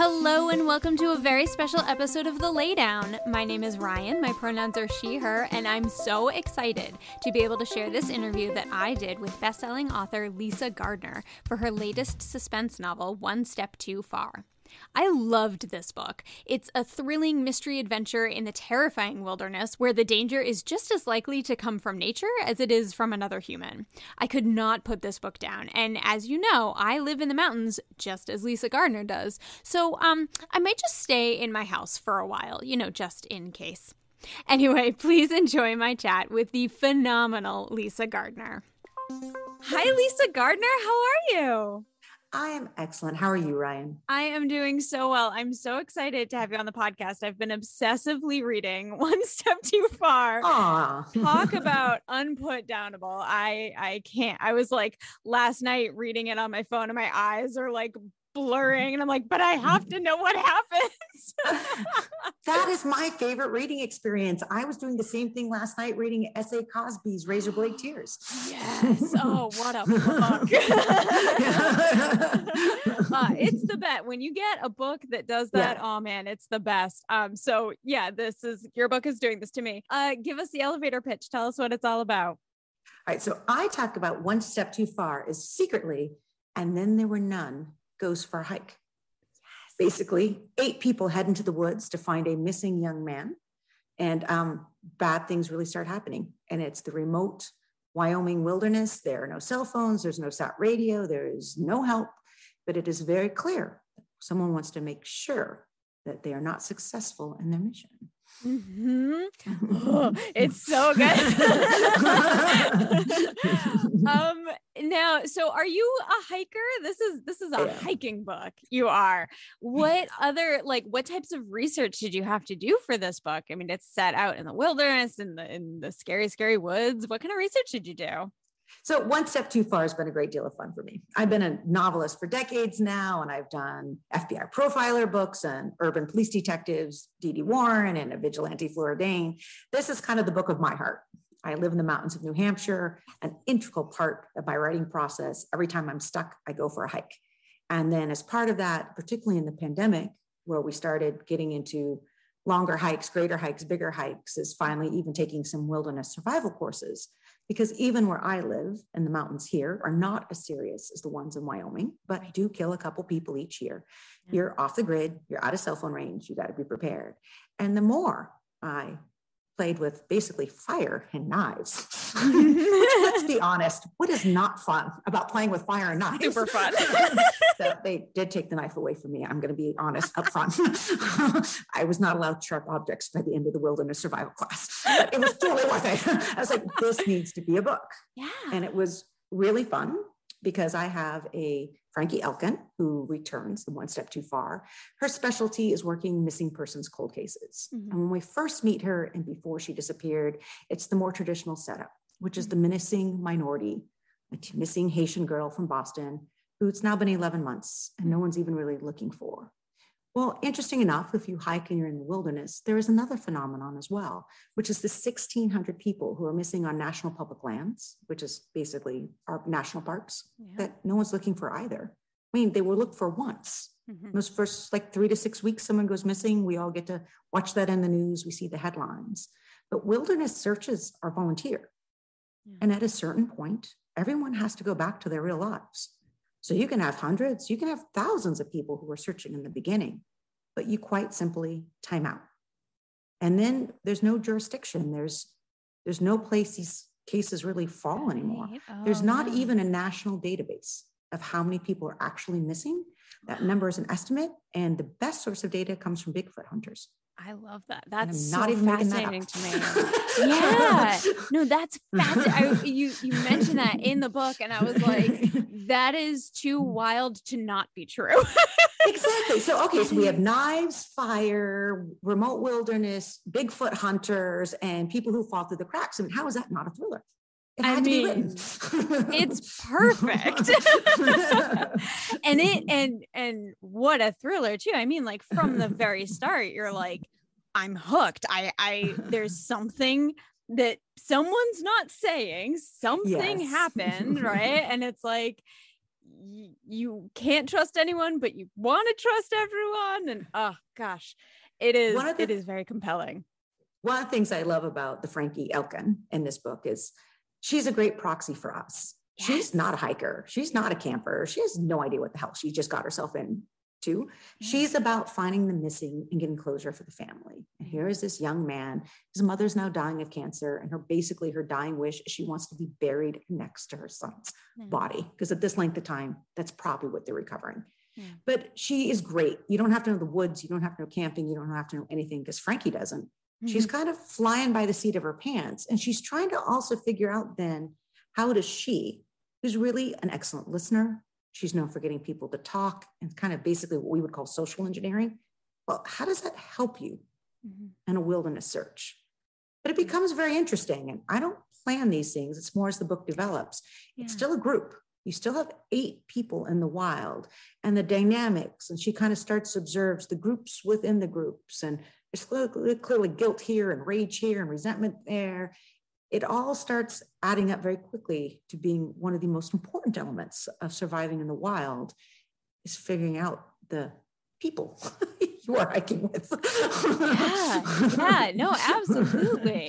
Hello and welcome to a very special episode of The Laydown. My name is Ryan, my pronouns are she, her, and I'm so excited to be able to share this interview that I did with best-selling author Lisa Gardner for her latest suspense novel, One Step Too Far. I loved this book. It's a thrilling mystery adventure in the terrifying wilderness where the danger is just as likely to come from nature as it is from another human. I could not put this book down, and as you know, I live in the mountains just as Lisa Gardner does, so I might just stay in my house for a while, just in case. Anyway, please enjoy my chat with the phenomenal Lisa Gardner. Hi, Lisa Gardner. How are you? I am excellent. How are you, Ryan? I am doing so well. I'm so excited to have you on the podcast. I've been obsessively reading One Step Too Far. Aww. Talk about unputdownable. I can't. I was like last night reading it on my phone and my eyes are like blurring and I'm like, but I have to know what happens. That is my favorite reading experience. I was doing the same thing last night reading S.A. Cosby's Razor Blade Tears. Yes. Oh, what a book. It's the best. When you get a book that does that, Oh man, it's the best. So yeah, your book is doing this to me. Give us the elevator pitch. Tell us what it's all about. All right. So I talk about One Step Too Far is secretly, and then there were none, goes for a hike. Yes. Basically, 8 people head into the woods to find a missing young man, and bad things really start happening. And it's the remote Wyoming wilderness. There are no cell phones. There's no sat radio. There is no help, but it is very clear someone wants to make sure that they are not successful in their mission. Mm-hmm. Oh, it's so good. Now, so are you a hiker? This is a hiking book. You are. What other, what types of research did you have to do for this book? I mean, it's set out in the wilderness, in the scary, scary woods. What kind of research did you do? So One Step Too Far has been a great deal of fun for me. I've been a novelist for decades now, and I've done FBI profiler books and urban police detectives, D.D. Warren and a vigilante Flora Dane. This is kind of the book of my heart. I live in the mountains of New Hampshire, an integral part of my writing process. Every time I'm stuck, I go for a hike. And then as part of that, particularly in the pandemic, where we started getting into longer hikes, greater hikes, bigger hikes, is finally even taking some wilderness survival courses. Because even where I live, and the mountains here are not as serious as the ones in Wyoming, but do kill a couple people each year. You're off the grid, you're out of cell phone range, you got to be prepared. And the more I played with basically fire and knives, which, let's be honest, what is not fun about playing with fire and knives? Super fun. So they did take the knife away from me. I'm going to be honest up front. I was not allowed sharp objects by the end of the wilderness survival class. But it was totally worth it. I was like, this needs to be a book. Yeah. And it was really fun because I have a Frankie Elkin who returns the One Step Too Far. Her specialty is working missing persons cold cases. Mm-hmm. And when we first meet her and before she disappeared, it's the more traditional setup, which is the missing minority, a missing Haitian girl from Boston, who's now been 11 months and no one's even really looking for. Well, interesting enough, if you hike and you're in the wilderness, there is another phenomenon as well, which is the 1,600 people who are missing on national public lands, which is basically our national parks, that no one's looking for either. I mean, they were looked for once. Mm-hmm. Those first 3 to 6 weeks, someone goes missing. We all get to watch that in the news. We see the headlines. But wilderness searches are volunteer. Yeah. And at a certain point, everyone has to go back to their real lives. So you can have hundreds, you can have thousands of people who are searching in the beginning, but you quite simply time out. And then there's no jurisdiction. There's no place these cases really fall anymore. There's not even a national database of how many people are actually missing. That number is an estimate, and the best source of data comes from Bigfoot hunters. I love that. That's not so even fascinating to me. Yeah, no, that's fascinating. You mentioned that in the book, and I was like, that is too wild to not be true. Exactly. So we have knives, fire, remote wilderness, Bigfoot hunters, and people who fall through the cracks. I mean, how is that not a thriller? It had to be written. It's perfect. and what a thriller too. I mean, from the very start, you're like, I'm hooked. There's something that someone's not saying, something happened, right? And it's like, you can't trust anyone, but you want to trust everyone. And oh gosh, it is very compelling. One of the things I love about the Frankie Elkin in this book is she's a great proxy for us. Yes. She's not a hiker. She's not a camper. She has no idea what the hell she just got herself into. Yeah. She's about finding the missing and getting closure for the family. And here is this young man, his mother's now dying of cancer, and her dying wish is she wants to be buried next to her son's body. Because at this length of time, that's probably what they're recovering. Yeah. But she is great. You don't have to know the woods. You don't have to know camping. You don't have to know anything, because Frankie doesn't. Mm-hmm. She's kind of flying by the seat of her pants. And she's trying to also figure out then, how does she, who's really an excellent listener, she's known for getting people to talk and kind of basically what we would call social engineering. Well, how does that help you in a wilderness search? But it becomes very interesting. And I don't plan these things. It's more as the book develops. Yeah. It's still a group. You still have 8 people in the wild, and the dynamics. And she kind of starts to observe the groups within the groups. And there's clearly guilt here and rage here and resentment there. It all starts adding up very quickly to being one of the most important elements of surviving in the wild, is figuring out the people you are hiking with. Yeah, no, absolutely.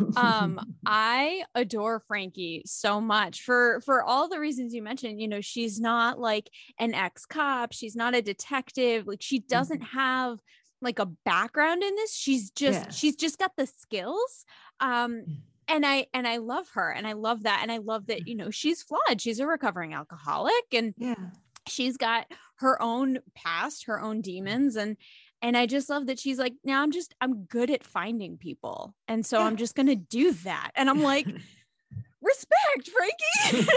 I adore Frankie so much for all the reasons you mentioned. You know, she's not like an ex-cop. She's not a detective. Like, she doesn't have like a background in this. She's just got the skills. And I love her, and I love that. And I love that, you know, she's flawed. She's a recovering alcoholic, and she's got her own past, her own demons. And I just love that she's like, now I'm good at finding people. And so I'm just going to do that. And I'm like, respect, Frankie.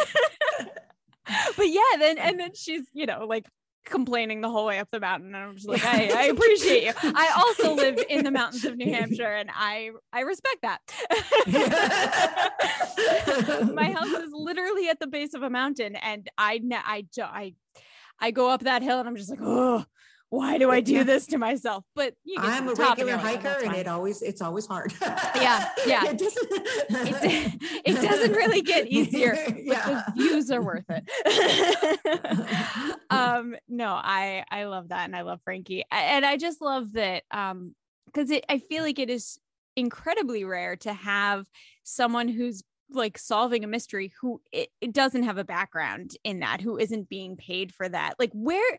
But yeah, then she's, you know, like complaining the whole way up the mountain, and I'm just like, I appreciate you. I also live in the mountains of New Hampshire, and I respect that. My house is literally at the base of a mountain, and I go up that hill, and I'm just like, oh, why do I do this to myself? But I'm a regular hiker, and it's always hard. Yeah. It doesn't really get easier, but the views are worth it. No, I love that. And I love Frankie. And I just love that, because I feel like it is incredibly rare to have someone who's like solving a mystery who it doesn't have a background in that, who isn't being paid for that. Like,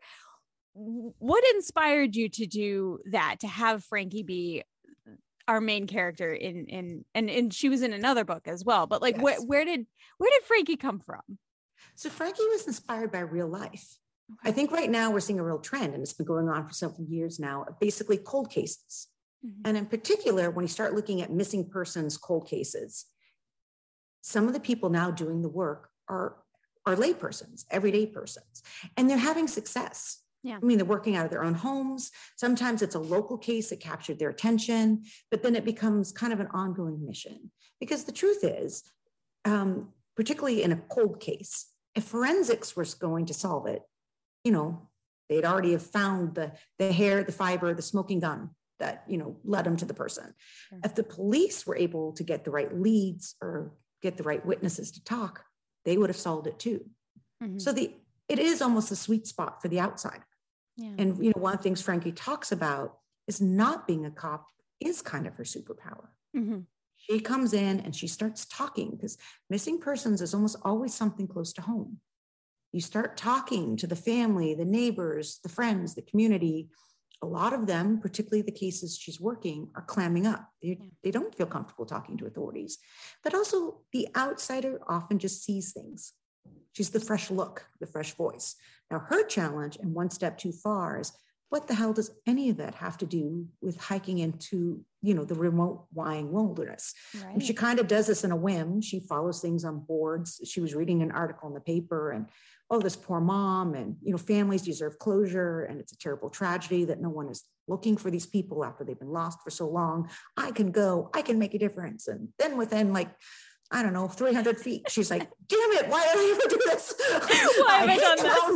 what inspired you to do that, to have Frankie be our main character and she was in another book as well, but like, where did Frankie come from? So Frankie was inspired by real life. I think right now we're seeing a real trend, and it's been going on for several years now, of basically cold cases. And in particular, when you start looking at missing persons cold cases, some of the people now doing the work are lay persons, everyday persons, and they're having success. Yeah. I mean, they're working out of their own homes. Sometimes it's a local case that captured their attention, but then it becomes kind of an ongoing mission. Because the truth is, particularly in a cold case, if forensics was going to solve it, you know, they'd already have found the hair, the fiber, the smoking gun that, you know, led them to the person. Sure. If the police were able to get the right leads or get the right witnesses to talk, they would have solved it too. So it is almost a sweet spot for the outsider. Yeah. And, you know, one of the things Frankie talks about is not being a cop is kind of her superpower. She comes in and she starts talking, because missing persons is almost always something close to home. You start talking to the family, the neighbors, the friends, the community. A lot of them, particularly the cases she's working, are clamming up. They don't feel comfortable talking to authorities. But also the outsider often just sees things. She's the fresh look, the fresh voice. Now, her challenge, and one step too far, is what the hell does any of that have to do with hiking into, you know, the remote Wyoming wilderness? Right. And she kind of does this in a whim. She follows things on boards. She was reading an article in the paper, and, oh, this poor mom, and, you know, families deserve closure, and it's a terrible tragedy that no one is looking for these people after they've been lost for so long. I can go, I can make a difference. And then within, like, I don't know, 300 feet, she's like, damn it, why did I ever do this? Why have I done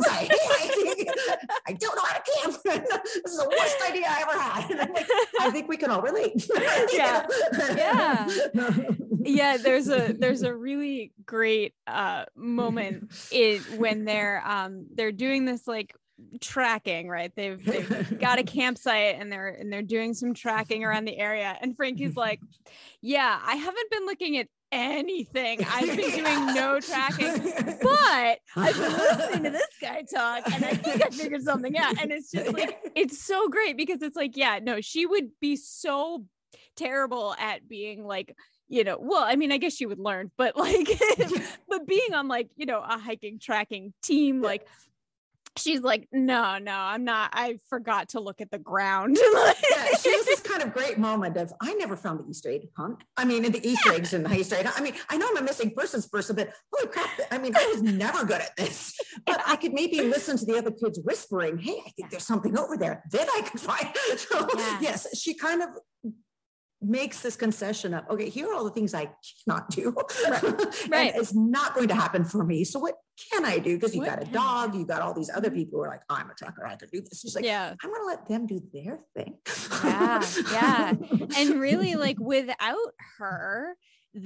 this? I don't know how to camp. This is the worst idea I ever had. And I'm like, I think we can all relate. Yeah. Yeah, there's a really great moment when they're doing this like tracking, right? They've got a campsite and they're doing some tracking around the area, and Frankie's like, yeah, I haven't been looking at anything. I've been doing no tracking, but I've been listening to this guy talk and I think I figured something out. And it's just like, it's so great because it's like, yeah, no, she would be so terrible at being like, well, I mean, I guess she would learn, but like, but being on like, a hiking tracking team, like, she's like, no, I'm not. I forgot to look at the ground. Yeah, she has this kind of great moment of, I never found the Easter egg hunt. I mean, the Easter eggs in the Easter egg. I mean, I know I'm a missing persons person, but holy crap. I mean, I was never good at this, but I could maybe listen to the other kids whispering, hey, I think there's something over there. Then I could find. So yes, she kind of makes this concession of, okay, here are all the things I cannot do. Right. And it's not going to happen for me. So what can I do? Because you got a dog, you got all these other people who are like, I'm a trucker, I could do this. She's like, I'm going to let them do their thing. Yeah. And really, like, without her,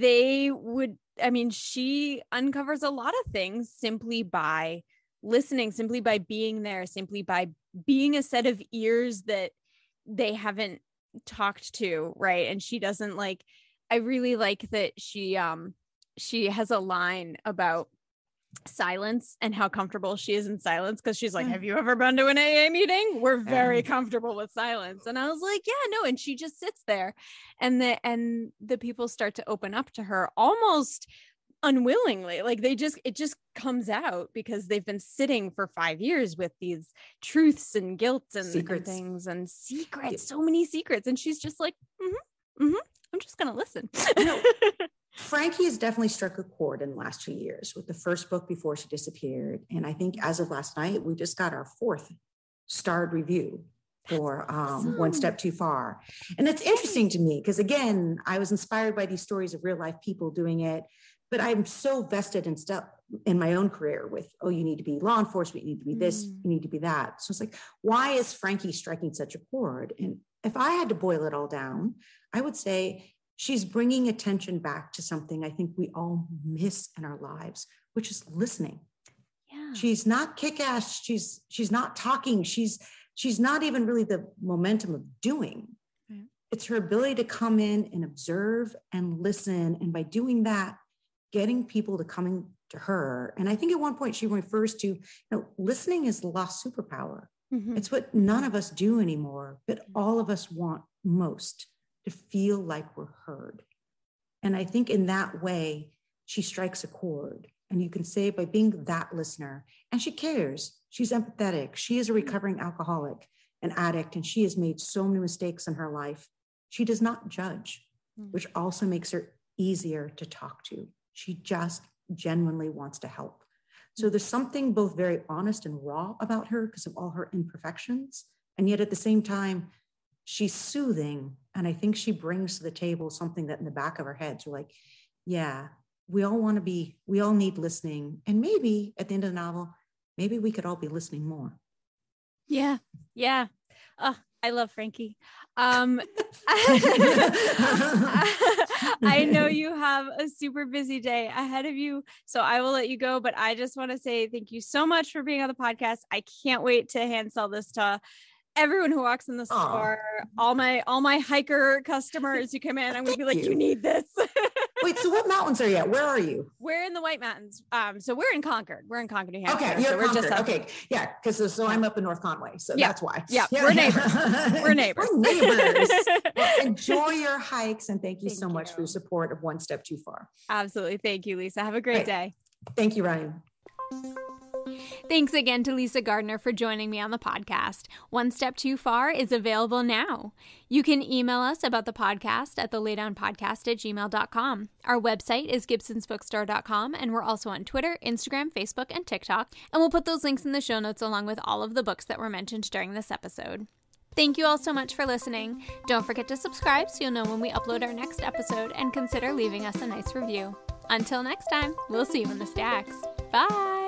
she uncovers a lot of things simply by listening, simply by being there, simply by being a set of ears that they haven't talked to, right? And she doesn't like, I really like that she has a line about silence and how comfortable she is in silence, because she's like, have you ever been to an AA meeting? We're very comfortable with silence. And I was like, yeah, no. And she just sits there, and the people start to open up to her almost unwillingly. Like it just comes out because they've been sitting for 5 years with these truths and guilt and things and secrets, so many secrets. And she's just like, I'm just going to listen. Frankie has definitely struck a chord in the last 2 years with the first book before she disappeared. And I think as of last night, we just got our 4th starred review for One Step Too Far. And it's interesting to me because, again, I was inspired by these stories of real life people doing it, but I'm so vested in my own career with, you need to be law enforcement, you need to be this, you need to be that. So it's like, why is Frankie striking such a chord? And if I had to boil it all down, I would say she's bringing attention back to something I think we all miss in our lives, which is listening. Yeah. She's not kick-ass. She's not talking. She's not even really the momentum of doing. Right. It's her ability to come in and observe and listen. And by doing that, getting people to coming to her. And I think at one point she refers to, listening is the lost superpower. Mm-hmm. It's what none of us do anymore, but all of us want most, to feel like we're heard. And I think in that way, she strikes a chord. And you can say by being that listener, and she cares, she's empathetic. She is a recovering alcoholic, an addict, and she has made so many mistakes in her life. She does not judge, which also makes her easier to talk to. She just genuinely wants to help. So there's something both very honest and raw about her because of all her imperfections. And yet at the same time, she's soothing. And I think she brings to the table something that in the back of our heads, we're like, yeah, we all need listening. And maybe at the end of the novel, maybe we could all be listening more. Yeah. Yeah. Oh, I love Frankie. I know you have a super busy day ahead of you, so I will let you go, but I just want to say thank you so much for being on the podcast. I can't wait to hand sell this to everyone who walks in the store, all my hiker customers who come in. I'm going to be like, you need this. Wait, so what mountains are you at? Where are you? We're in the White Mountains. So we're in Concord. We're in Concord, New Hampshire. Okay, you're so we're Concord. Just okay, yeah, because I'm up in North Conway, so that's why. Yeah, we're neighbors. We're neighbors. We're neighbors. Well, enjoy your hikes, and thank you so much for your support of One Step Too Far. Absolutely. Thank you, Lisa. Have a great day. Thank you, Ryan. Thanks again to Lisa Gardner for joining me on the podcast. One Step Too Far is available now. You can email us about the podcast at thelaydownpodcast@gmail.com. Our website is gibsonsbookstore.com, and we're also on Twitter, Instagram, Facebook, and TikTok. And we'll put those links in the show notes along with all of the books that were mentioned during this episode. Thank you all so much for listening. Don't forget to subscribe so you'll know when we upload our next episode, and consider leaving us a nice review. Until next time, we'll see you in the stacks. Bye!